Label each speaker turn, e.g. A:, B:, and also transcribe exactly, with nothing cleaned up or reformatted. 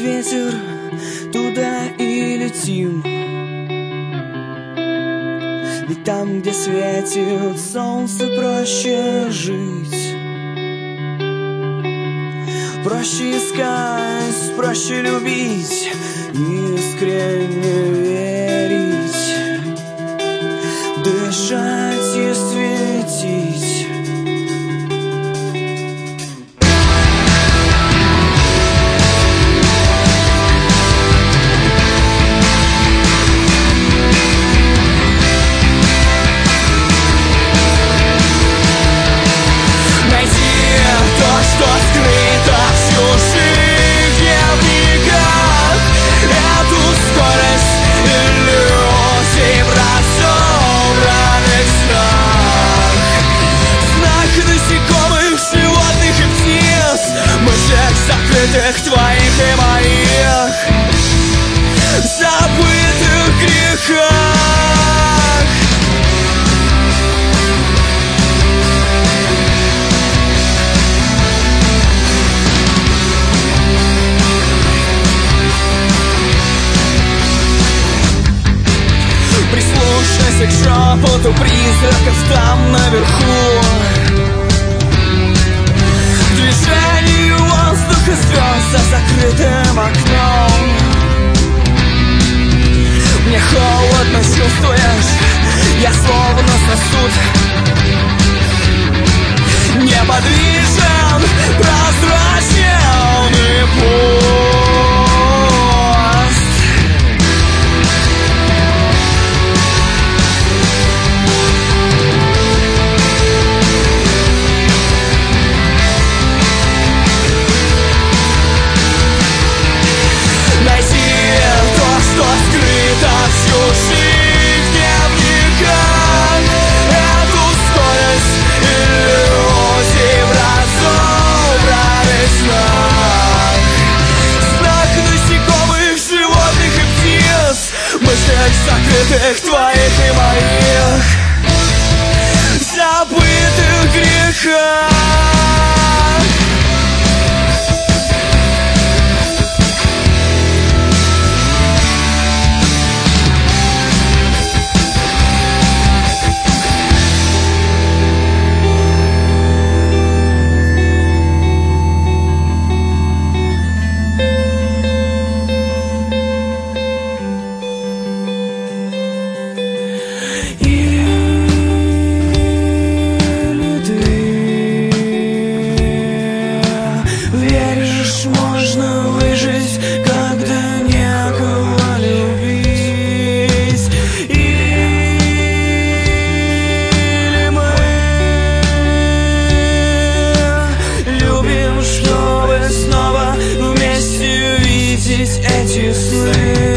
A: ветер, туда и летим. Ведь там, где светит солнце, проще жить. Проще искать, проще любить, искренне верить, дышать и светить. Закрытых твоих и моих забытых грехах. Прислушайся к шепоту призраков там наверху, движению воздуха звезд за закрытым окном. Мне холодно, чувствуешь? Я словно сосуд, неподвижен, прозрачен и пуст. Закрытых твоих и моих забытых грехах. Можно выжить, когда некого любить. Или мы любим, чтобы снова вместе видеть эти сны.